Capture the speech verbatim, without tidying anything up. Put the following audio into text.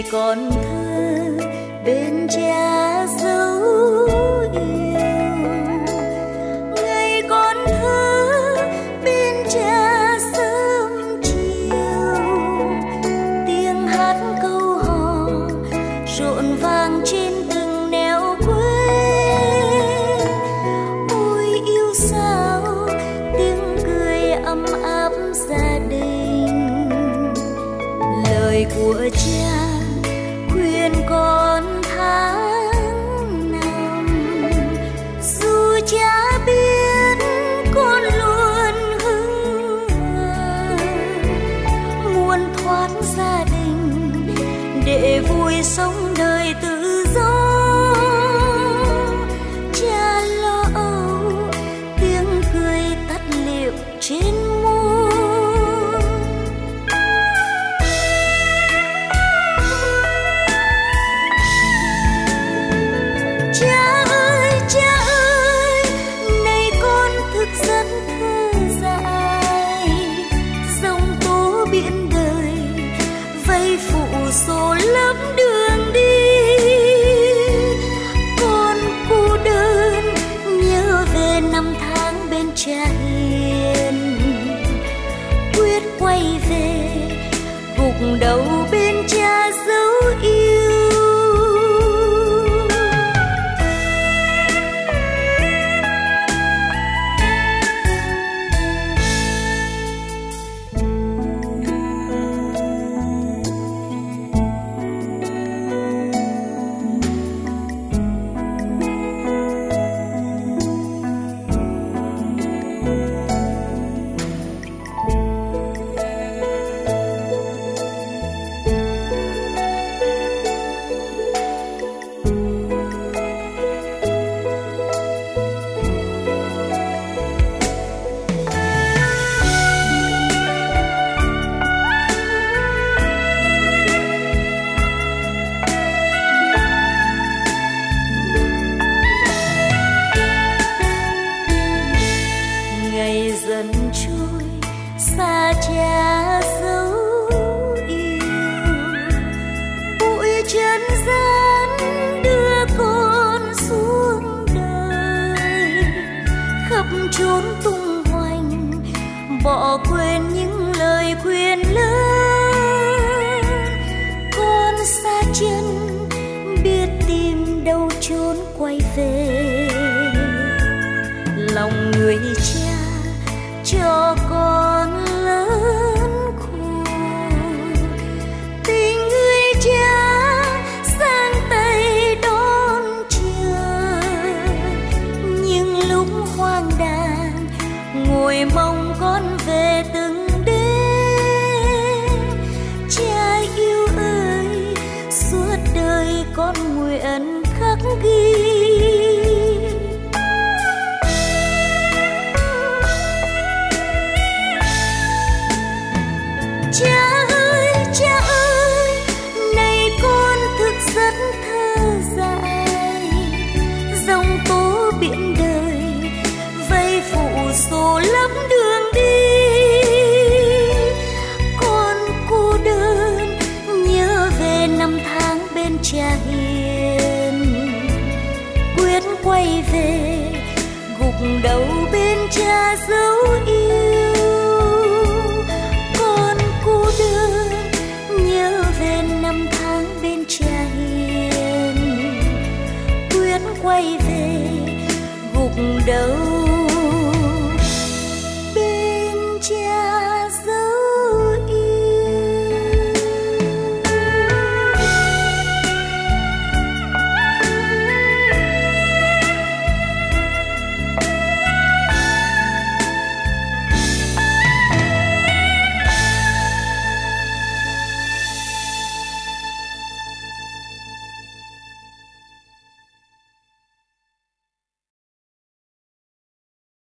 còn thơ bên cha dấu yêu, ngày còn thơ bên cha sớm chiều, tiếng hát câu hò rộn vang trên từng nẻo quê. Ôi yêu sao tiếng cười ấm áp gia đình, lời của cha khuyên con tháng năm. Dù cha biết con luôn hững hờ, muốn thoát gia đình để vui sống đời tự do. Cha lo âu tiếng cười tắt lịm trên môi. Cha ơi, cha ơi, này con thức giấc thơ dại, dòng tố biển đời vây phủ xô lấp đường đi. Con cô đơn nhớ về năm tháng bên cha hiền, quyết quay về gục đầu bên cha dấu yêu. Dần trôi xa cha dấu yêu, bụi chân gian đưa con xuống đời, khắp chốn tung hoành bỏ quên những lời khuyên lớn. Con xa chân biết tìm đâu chốn quay về, lòng người cha cho con lớn khôn. Tình người cha sang tay đón chờ, nhưng lúc hoang đàng ngồi mong con về từng đêm. Cha yêu ơi, suốt đời con nguyện khắc ghi. Cha ơi, cha ơi, này con thức giấc thơ dại, dòng tố biển đời vây phủ xô lấp đường đi. Con cô đơn nhớ về năm tháng bên cha hiền, quyết quay về gục đầu bên cha dấu yêu. Nhớ về năm tháng bên cha hiền, quyết quay về gục đầu